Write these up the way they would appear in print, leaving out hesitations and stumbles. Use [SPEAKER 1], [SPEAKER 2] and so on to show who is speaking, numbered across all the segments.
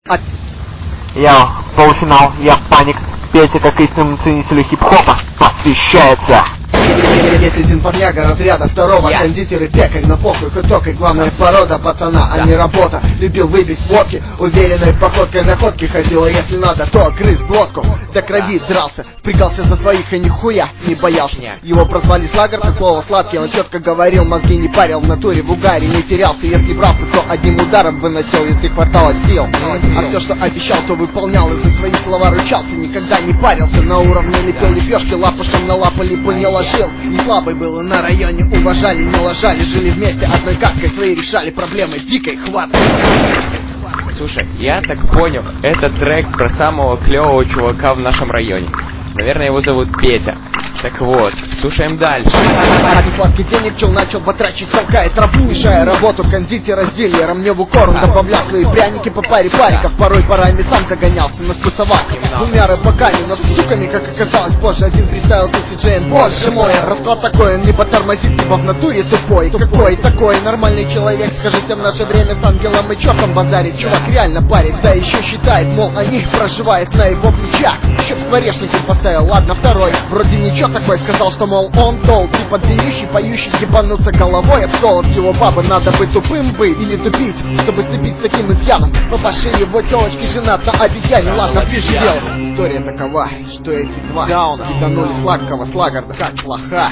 [SPEAKER 1] Я полуфинал, я паник. Петя, как истинному ценителю хип-хопа, посвящается.
[SPEAKER 2] Есть один парняга разряда второго, кондитер и пекарь, на похуй хоть токарь, главная порода пацана, а не работа. Любил выпить водки, уверенной походкой на ходке ходила, если надо, то грыз глотку. До крови дрался, впрягался за своих и нихуя не боялся. Его прозвали Слагард, слово сладкий, он четко говорил, мозги не парил, в натуре в угаре не терялся. Если брался, то одним ударом выносил, если хватало сил. А все, что обещал, то выполнял, и за свои слова ручался, никогда не парился. На уровне лепил лепешки, лапушком на лапы липу не ложил. Не слабый был, и на районе уважали, не ложали, жили вместе одной каткой, свои решали проблемы дикой хваткой.
[SPEAKER 3] Слушай, я так понял, это трек про самого клевого чувака в нашем районе. Наверное, его зовут Петя. Так вот, слушаем дальше.
[SPEAKER 2] От нехватки денег чел начал батрачить, толкая траву, мешая работу кондитера с дилером. Мне в укор он добавлял свои пряники по паре париков, порой парами сам загонялся, но вкусовал двумя рыбаками, но с суками, как оказалось позже. Один приставился с диджеем, боже мой, расклад такой, он либо тормозит, либо в натуре тупой. Какой такой нормальный человек, скажите, в наше время с ангелом и чертом базарит. Чувак реально парит, да еще считает, мол, о них проживает на его плечах. Еще в скворечнике поставил, ладно, второй, вроде ничего такой, сказал, что, мол, он тол, типа длиннющий, поющий, ебануться головой об стол. От его бабы надо быть тупым бы или тупить, чтобы сцепить с таким изъяном. Папаша его телочки женат на обезьяне, ладно, пиши дело. История такова, что эти два киданули сладкого Слагарда, как плоха.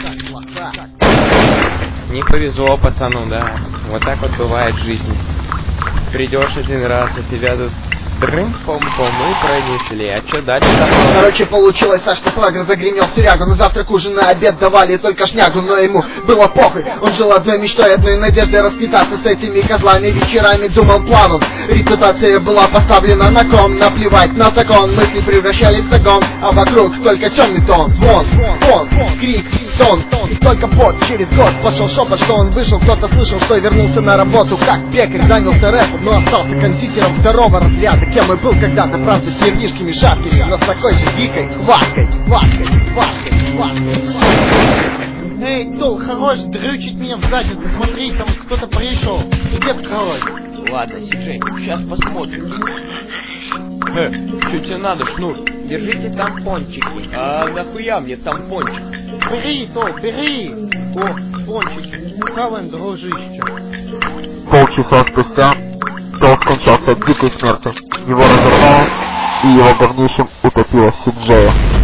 [SPEAKER 3] Не повезло пацану, да. Вот так вот бывает в жизни. Придешь один раз, а тебя тут дрым-пом-пом и пронесли. А что дальше?
[SPEAKER 2] Короче, получилось так, что Слагард загремел в тюрягу. На завтрак, ужин и обед давали только шнягу, но ему было похуй. Он жил одной мечтой, одной надеждой расквитаться с этими козлами. Вечерами думал планом. Репутация была поставлена на кон. Наплевать на закон, мысли превращались в загон. А вокруг только темный тон, звон, фон, крик, тон. И только под через год пошел шепот, что он вышел. Кто-то слышал, что вернулся на работу как пекарь, занялся рэпом, но остался кондитером второго разряда. Кем и был когда-то, правда, с нервишками шаткими, но с такой же дикой хваткой.
[SPEAKER 4] Эй, Тол, хорош дрючить меня в задницу, смотри, там кто-то пришел. Где король?
[SPEAKER 3] Ладно, Сиджей, сейчас посмотрим. Что тебе надо, Шнур? Держите тампончики. А нахуя мне тампончик?
[SPEAKER 4] Бери, Тол, бери! О, пончики. Хаваем, дружище.
[SPEAKER 1] Полчаса спустя Тол скончался от дикой смерти. Его разорвало, и его говнищем утопило Сиджея.